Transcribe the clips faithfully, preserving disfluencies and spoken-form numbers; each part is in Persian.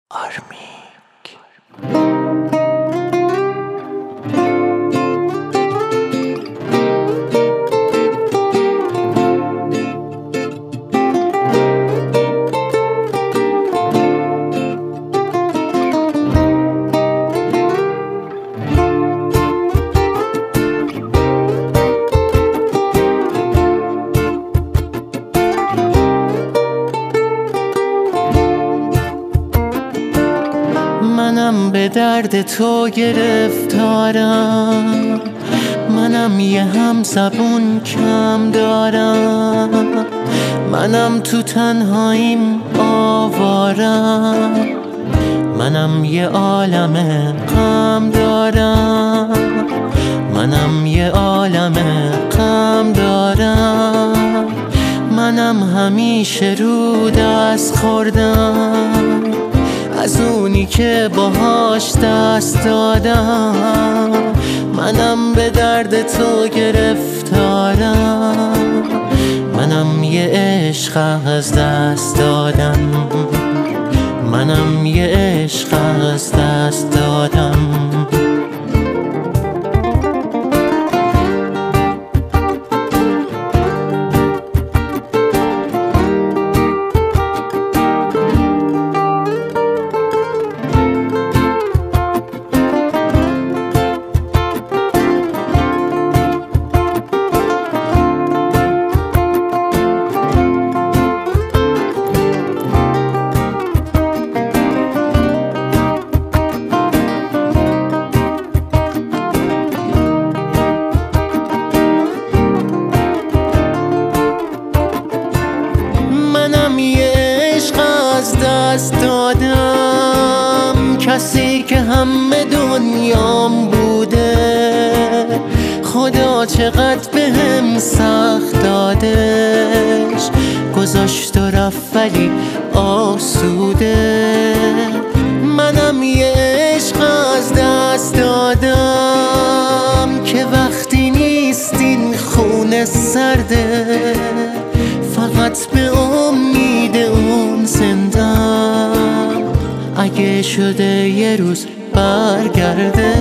آرمیک. منم به درد تو گرفتارم، منم یه هم زبون کم دارم، منم تو تنهاییم آوارم، منم یه عالم غم دارم، منم یه عالم غم دارم، منم همیشه رو دست خوردم از اونی که باهاش دست دادم. منم به درد تو گرفتارم، منم یه عشق از دست دادم، منم یه عشق از دست دادم. دست دادم کسی که همه دنیام بوده، خدا چقدر بهم سخت دادش، گذاشت و رفت ولی آسوده. منم یه عشق از دست دادم که وقتی نیستین خونه سرده، فقط به امید اون زندم اگه شده یه روز برگرده.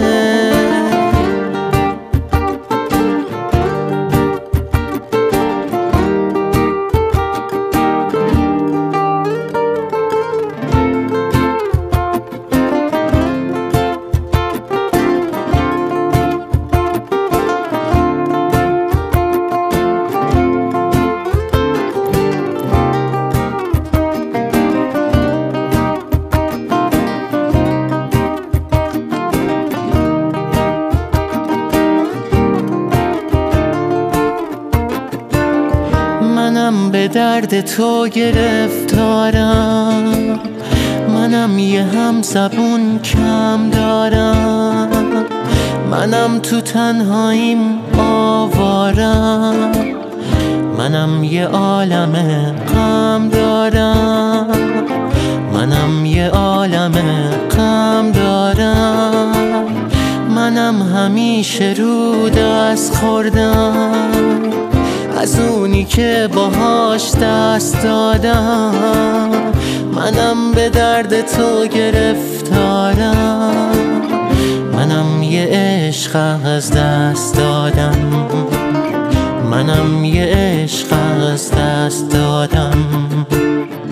منم به درد تو گرفتارم، منم یه هم زبون کم دارم، منم تو تنهاییم آوارم، منم یه عالم غم دارم، منم یه عالم غم دارم، منم همیشه رو دست خوردم از اونی که باهاش دست دادم. منم به درد تو گرفتارم، منم یه عشق از دست دادم، منم یه عشق از دست دادم.